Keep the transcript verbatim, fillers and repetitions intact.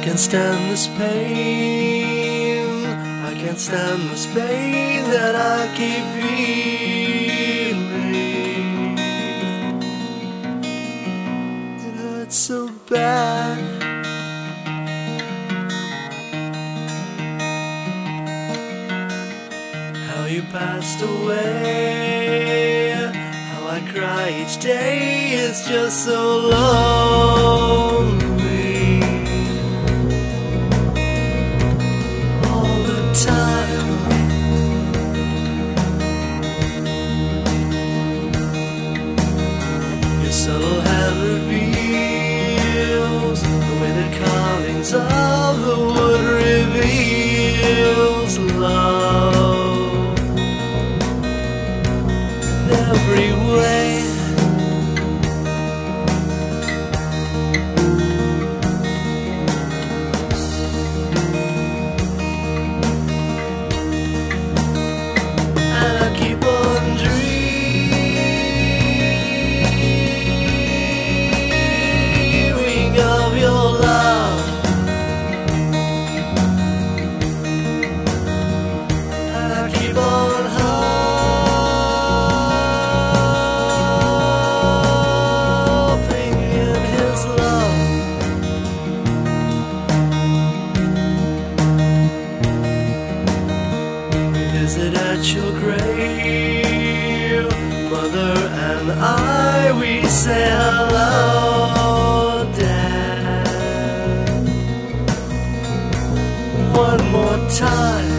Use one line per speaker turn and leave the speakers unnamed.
can't stand this pain. I can't stand this pain that I keep feeling. It hurts so bad. How you passed away, how I cry each day. It's just so lonely. Time. Your subtle hand reveals the way the carvings of the wood reveals love in every way. Visit at your grave, Mother and I, we say hello, Dad. One more time.